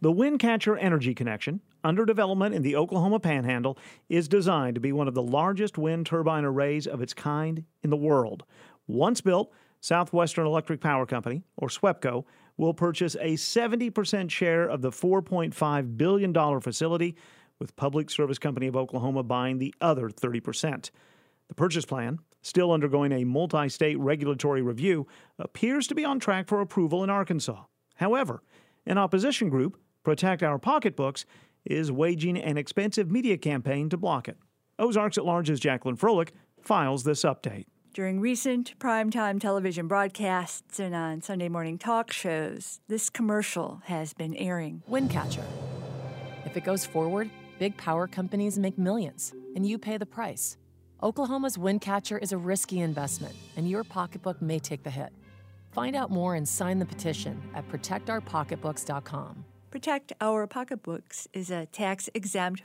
The Windcatcher Energy Connection, under development in the Oklahoma Panhandle, is designed to be one of the largest wind turbine arrays of its kind in the world. Once built, Southwestern Electric Power Company, or SWEPCO, will purchase a 70% share of the $4.5 billion facility, with Public Service Company of Oklahoma buying the other 30%. The purchase plan, still undergoing a multi-state regulatory review, appears to be on track for approval in Arkansas. However, an opposition group, Protect Our Pocketbooks, is waging an expensive media campaign to block it. Ozarks at Large's Jacqueline Froelich files this update. During recent primetime television broadcasts and on Sunday morning talk shows, this commercial has been airing. Windcatcher. If it goes forward, big power companies make millions, and you pay the price. Oklahoma's Windcatcher is a risky investment, and your pocketbook may take the hit. Find out more and sign the petition at protectourpocketbooks.com. Protect Our Pocketbooks is a tax-exempt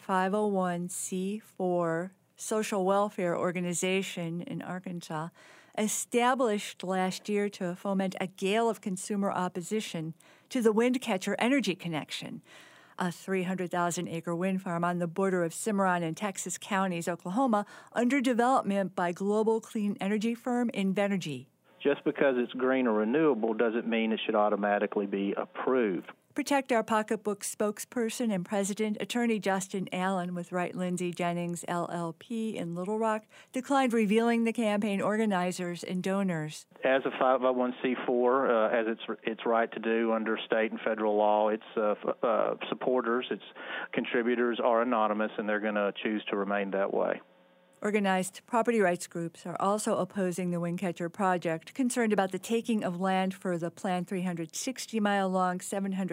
501c4 social welfare organization in Arkansas, established last year to foment a gale of consumer opposition to the Windcatcher Energy Connection, a 300,000-acre wind farm on the border of Cimarron and Texas counties, Oklahoma, under development by global clean energy firm Invenergy. Just because it's green or renewable doesn't mean it should automatically be approved. Protect Our Pocketbook spokesperson and president, attorney Justin Allen with Wright Lindsay Jennings LLP in Little Rock, declined revealing the campaign organizers and donors. As a 501c4, as its right to do under state and federal law, its supporters, its contributors are anonymous, and they're going to choose to remain that way. Organized property rights groups are also opposing the Windcatcher project, concerned about the taking of land for the planned 360-mile-long,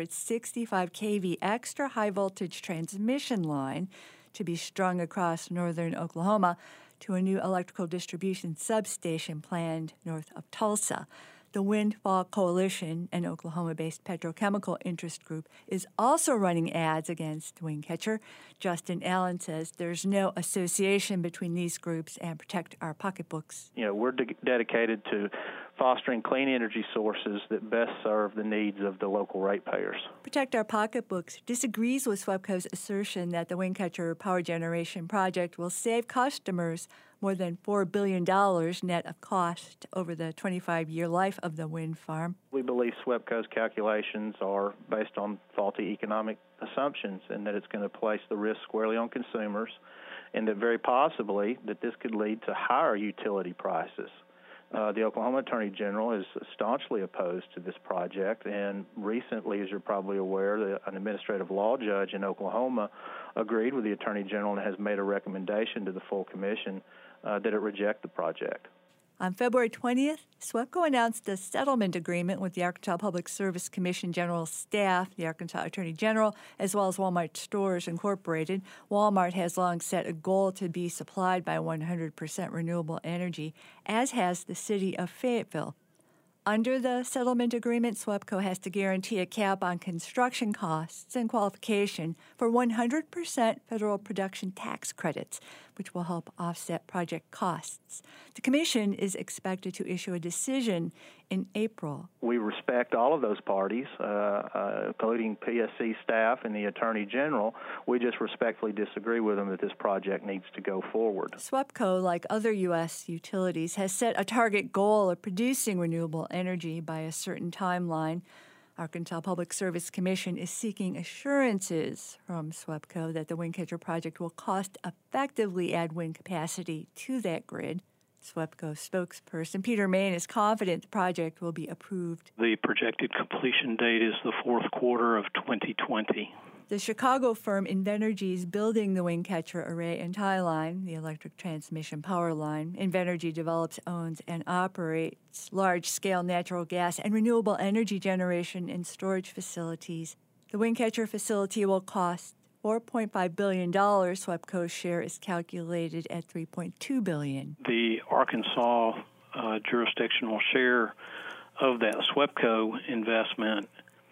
765 kV extra high-voltage transmission line to be strung across northern Oklahoma to a new electrical distribution substation planned north of Tulsa. The Windfall Coalition, an Oklahoma-based petrochemical interest group, is also running ads against Windcatcher. Justin Allen says there's no association between these groups and Protect Our Pocketbooks. We're dedicated to fostering clean energy sources that best serve the needs of the local ratepayers. Protect Our Pocketbooks disagrees with SWEPCO's assertion that the Windcatcher power generation project will save customers more than $4 billion net of cost over the 25-year life of the wind farm. We believe SWEPCO's calculations are based on faulty economic assumptions and that it's going to place the risk squarely on consumers, and that very possibly that this could lead to higher utility prices. The Oklahoma Attorney General is staunchly opposed to this project, and recently, as you're probably aware, an administrative law judge in Oklahoma agreed with the Attorney General and has made a recommendation to the full commission that it reject the project. On February 20th, SWEPCO announced a settlement agreement with the Arkansas Public Service Commission General Staff, the Arkansas Attorney General, as well as Walmart Stores Incorporated. Walmart has long set a goal to be supplied by 100% renewable energy, as has the city of Fayetteville. Under the settlement agreement, SWEPCO has to guarantee a cap on construction costs and qualification for 100% federal production tax credits, which will help offset project costs. The commission is expected to issue a decision in April. We respect all of those parties, including PSC staff and the Attorney General. We just respectfully disagree with them that this project needs to go forward. SWEPCO, like other U.S. utilities, has set a target goal of producing renewable energy by a certain timeline. Arkansas Public Service Commission is seeking assurances from SWEPCO that the Windcatcher project will cost-effectively add wind capacity to that grid. SWEPCO spokesperson Peter Main is confident the project will be approved. The projected completion date is the fourth quarter of 2020. The Chicago firm Invenergy is building the Windcatcher array and tie line, the electric transmission power line. Invenergy develops, owns, and operates large-scale natural gas and renewable energy generation and storage facilities. The Windcatcher facility will cost $4.5 billion. SWEPCO's share is calculated at $3.2 billion. The Arkansas jurisdictional share of that SWEPCO investment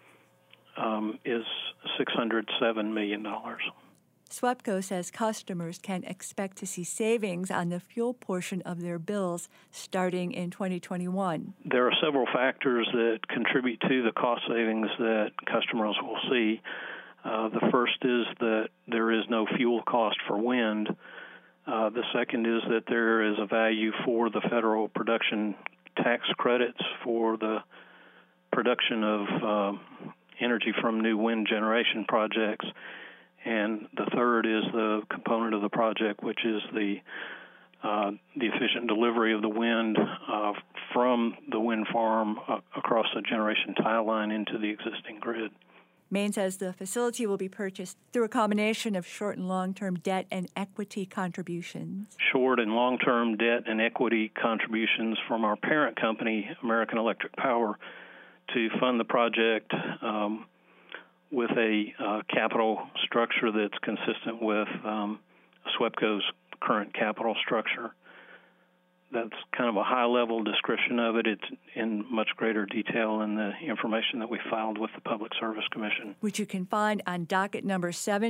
is $607 million. SWEPCO says customers can expect to see savings on the fuel portion of their bills starting in 2021. There are several factors that contribute to the cost savings that customers will see. The first is that there is no fuel cost for wind. The second is that there is a value for the federal production tax credits for the production of energy from new wind generation projects. And the third is the component of the project, which is the efficient delivery of the wind from the wind farm across the generation tie line into the existing grid. Maine says the facility will be purchased through a combination of short and long-term debt and equity contributions. Short and long-term debt and equity contributions from our parent company, American Electric Power, to fund the project with a capital structure that's consistent with SWEPCO's current capital structure. That's kind of a high-level description of it. It's in much greater detail in the information that we filed with the Public Service Commission, which you can find on docket number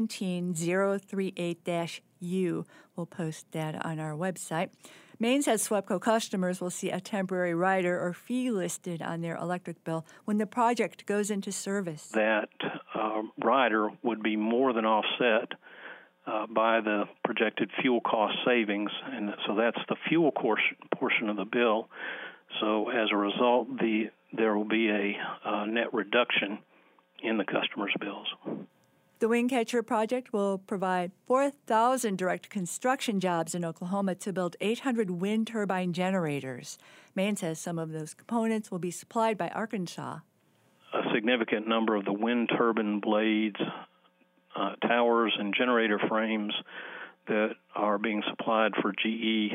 17038-U. We'll post that on our website. Maine says SWEPCO customers will see a temporary rider or fee listed on their electric bill when the project goes into service. That rider would be more than offset by the projected fuel cost savings, and so that's the fuel portion of the bill. So as a result, there will be a net reduction in the customer's bills. The Windcatcher project will provide 4,000 direct construction jobs in Oklahoma to build 800 wind turbine generators. Maine says some of those components will be supplied by Arkansas. A significant number of the wind turbine blades, towers, and generator frames that are being supplied for GE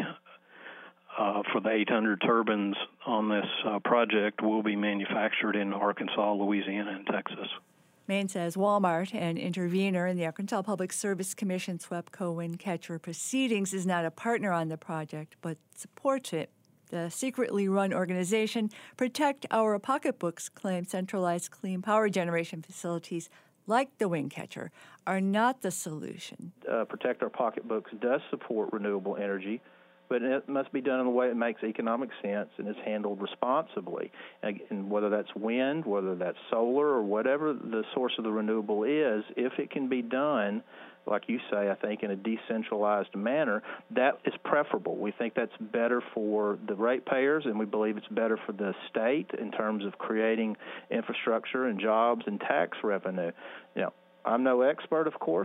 for the 800 turbines on this project will be manufactured in Arkansas, Louisiana, and Texas. Maine says Walmart, an intervener in the Arkansas Public Service Commission SWEPCO Windcatcher proceedings, is not a partner on the project, but supports it. The secretly run organization Protect Our Pocketbooks claims centralized clean power generation facilities like the Windcatcher are not the solution. Protect Our Pocketbooks does support renewable energy, but it must be done in a way that makes economic sense and is handled responsibly. And whether that's wind, whether that's solar, or whatever the source of the renewable is, if it can be done, like you say, I think in a decentralized manner, that is preferable. We think that's better for the ratepayers, and we believe it's better for the state in terms of creating infrastructure and jobs and tax revenue. You know, I'm no expert, of course,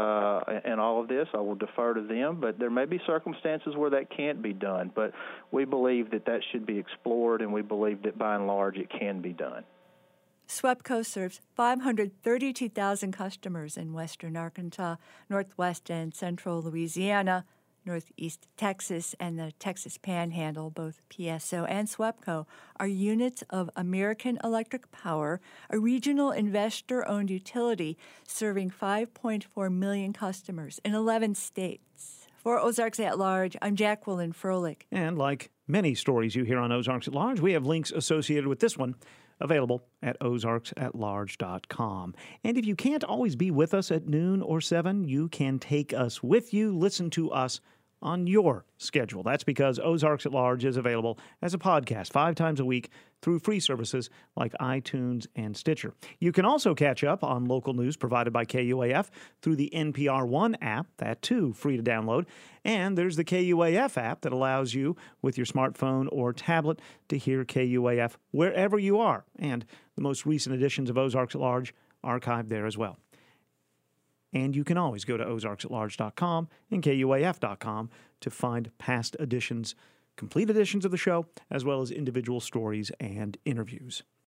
in all of this. I will defer to them, but there may be circumstances where that can't be done. But we believe that that should be explored, and we believe that by and large it can be done. SWEPCO serves 532,000 customers in western Arkansas, northwest and central Louisiana, northeast Texas, and the Texas Panhandle. Both PSO and SWEPCO are units of American Electric Power, a regional investor-owned utility serving 5.4 million customers in 11 states. For Ozarks at Large, I'm Jacqueline Froelich. And like many stories you hear on Ozarks at Large, we have links associated with this one available at ozarksatlarge.com. And if you can't always be with us at noon or 7, you can take us with you, listen to us on your schedule. That's because Ozarks at Large is available as a podcast 5 times a week through free services like iTunes and Stitcher. You can also catch up on local news provided by KUAF through the NPR One app, that too free to download. And there's the KUAF app that allows you with your smartphone or tablet to hear KUAF wherever you are. And the most recent editions of Ozarks at Large archived there as well. And you can always go to ozarksatlarge.com and KUAF.com to find past editions, complete editions of the show, as well as individual stories and interviews.